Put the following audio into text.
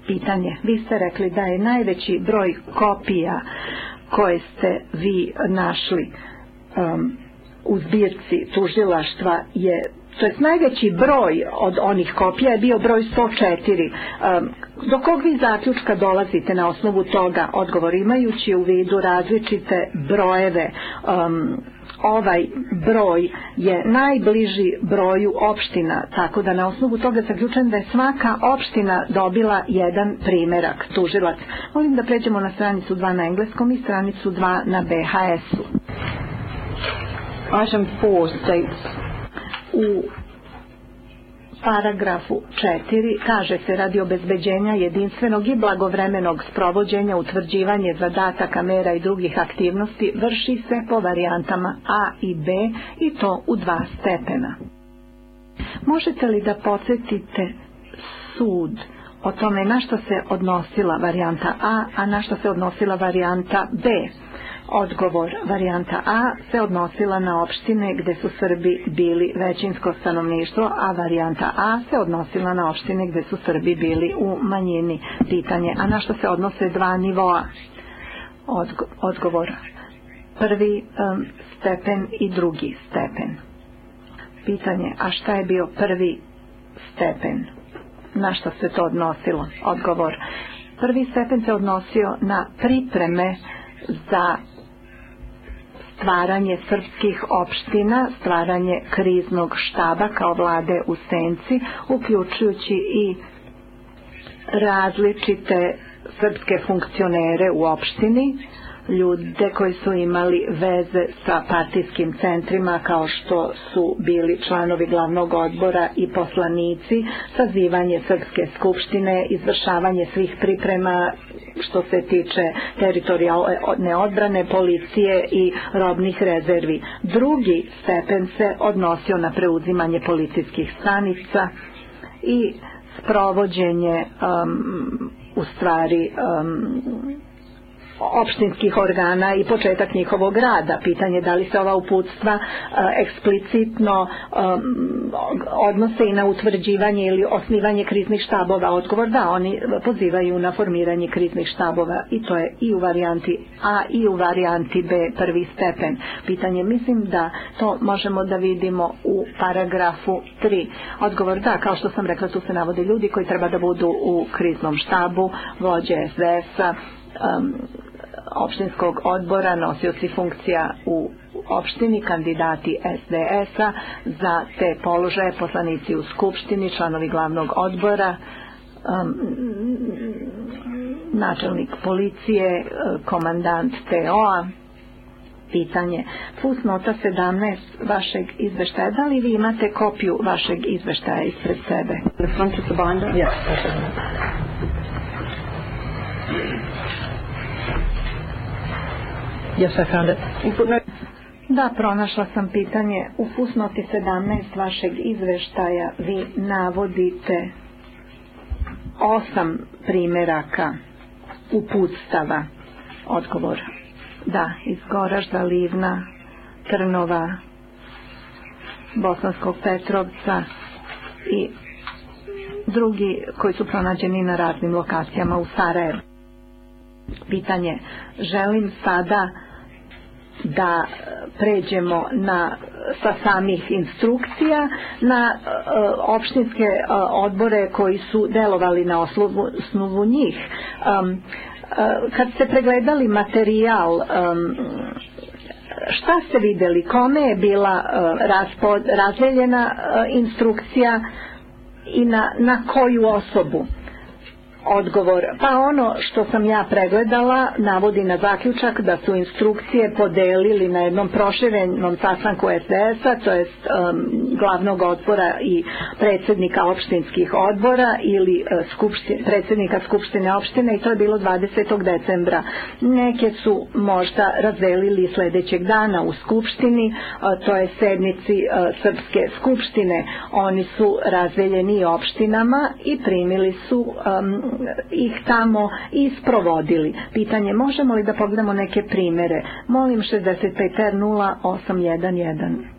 Pitanje. Vi ste rekli da je najveći broj kopija koje ste vi našli u zbirci tužilaštva to jest najveći broj od onih kopija je bio broj 104. Do kog vi zaključka dolazite na osnovu toga? Odgovor, imajući u vidu različite brojeve, ovaj broj je najbliži broju opština, tako da na osnovu toga zaključujem da je svaka opština dobila jedan primerak. Tužilac. Molim da pređemo na stranicu 2 na engleskom i stranicu 2 na BHS-u. Item 4 states, u paragrafu 4 kaže se: radi obezbeđenja jedinstvenog i blagovremenog sprovođenja utvrđivanje zadataka, mera i drugih aktivnosti vrši se po varijantama A i B i to u 2 stepena. Možete li da podsjetite sud o tome na što se odnosila varijanta a na što se odnosila varijanta B? Odgovor, varijanta A se odnosila na opštine gde su Srbi bili većinsko stanovništvo, a varijanta A se odnosila na opštine gde su Srbi bili u manjini. Pitanje, a na što se odnose 2 nivoa? Odgovor, prvi stepen i drugi stepen. Pitanje, a šta je bio prvi stepen? Na što se to odnosilo? Odgovor, prvi stepen se odnosio na pripreme za stvaranje srpskih opština, stvaranje kriznog štaba kao vlade u senci, uključujući i različite srpske funkcionere u opštini, ljude koji su imali veze sa partijskim centrima kao što su bili članovi glavnog odbora i poslanici, sazivanje Srpske skupštine, izvršavanje svih priprema što se tiče teritorijalne odbrane, policije i robnih rezervi. Drugi stepen se odnosio na preuzimanje policijskih stanica i sprovođenje opštinskih organa i početak njihovog rada. Pitanje da li se ova uputstva eksplicitno odnose i na utvrđivanje ili osnivanje kriznih štabova. Odgovor, da, oni pozivaju na formiranje kriznih štabova i to je i u varijanti A i u varijanti B prvi stepen. Pitanje, mislim da to možemo da vidimo u paragrafu 3. Odgovor, da, kao što sam rekla, tu se navode ljudi koji treba da budu u kriznom štabu, vođe SDS-a, opštinskog odbora, nosioci funkcija u opštini, kandidati SDS-a za te položaje, poslanici u skupštini, članovi glavnog odbora, načelnik policije, komandant TO-a. Pitanje, fusnota 17 vašeg izveštaja. Da li vi imate kopiju vašeg izveštaja ispred sebe? The front of the binder? Yes. Yes, I found it. Da, pronašla sam pitanje. U fusnoti 17 vašeg izveštaja vi navodite 8 primeraka uputstava. Odgovor, da, iz Goražda, Livna, Trnova, Bosanskog Petrovca i drugi koji su pronađeni na raznim lokacijama u Sarajevu. Pitanje, želim sada da pređemo sa samih instrukcija na opštinske odbore koji su delovali na osnovu njih. Kad ste pregledali materijal, šta ste videli? Kome je bila razdeljena instrukcija i na koju osobu? Odgovor, pa ono što sam ja pregledala navodi na zaključak da su instrukcije podelili na jednom proširenom sastanku SDS-a, to jest glavnog odbora i predsjednika opštinskih odbora ili predsjednika skupštine opštine, i to je bilo 20. decembra. Neke su možda razdelili sljedećeg dana u skupštini, to je sednici Srpske skupštine. Oni su razdeljeni opštinama i primili su ih tamo i sprovodili. Pitanje, možemo li da pogledamo neke primere? Molim 65R0811.